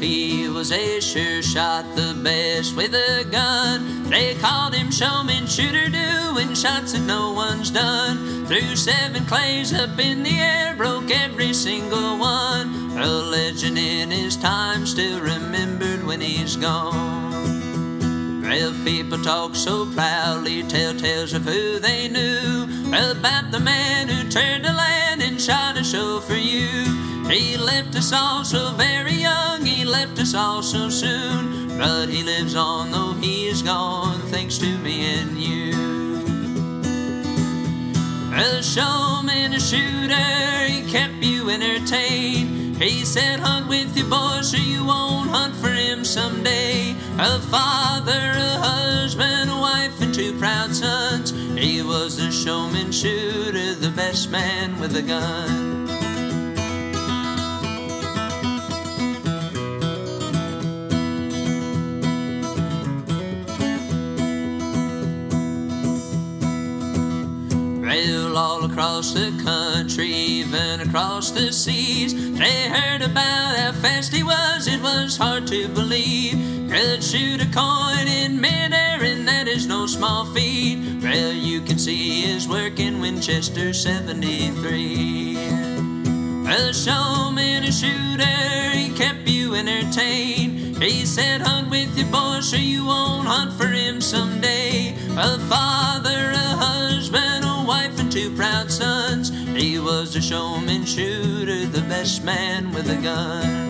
he was a sure shot, the best with a gun. They called him showman, shooter, doing shots that no one's done. Threw 7 clays up in the air, broke every single one. A legend in his time, still remembered when he's gone. Real people talk so proudly, tell tales of who they knew, about the man who turned the land and shot a show for you. He left us all so very young, he left us all so soon, but he lives on though he is gone, thanks to me and you. A showman, a shooter, he kept you entertained. He said hunt with your boys so you won't hunt for him someday. A father, a husband, a wife, and 2 proud sons. He was the showman, shooter, the best man with a gun. All across the country, even across the seas, they heard about how fast he was, it was hard to believe. Could shoot a coin in midair, and that is no small feat. Well, you can see his work in Winchester 73. A showman, a shooter, he kept you entertained. He said hunt with your boys so you won't hunt for him someday. A father, a husband, a wife, and 2 proud sons. He was a showman, shooter, the best man with a gun.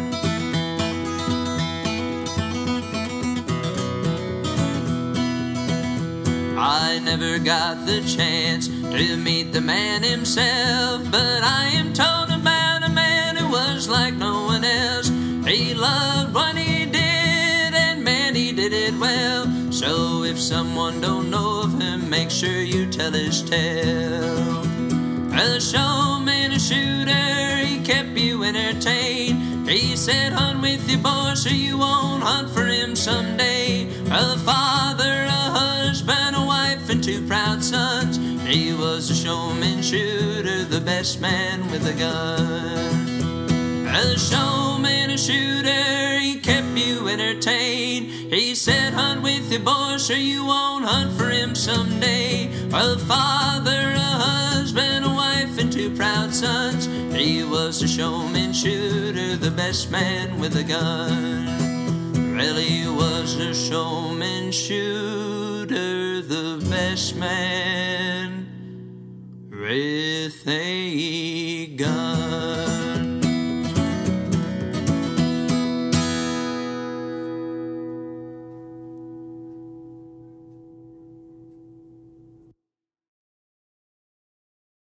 I never got the chance to meet the man himself, but I am told about a man who was like no one else. He loved what he did, and man, he did it well. So if someone don't know of him, make sure you tell his tale. A showman, a shooter, he kept you entertained. He said hunt with your boys so you won't hunt for him someday. A father, a husband, a wife, and 2 proud sons. He was a showman, shooter, the best man with a gun. A showman, a shooter, he kept you entertained. He said hunt with your boys so you won't hunt for him someday. A father, a husband, a wife, and 2 proud sons. He was a showman, shooter, the best man with a gun. Really was a showman, shooter, the best man with a gun.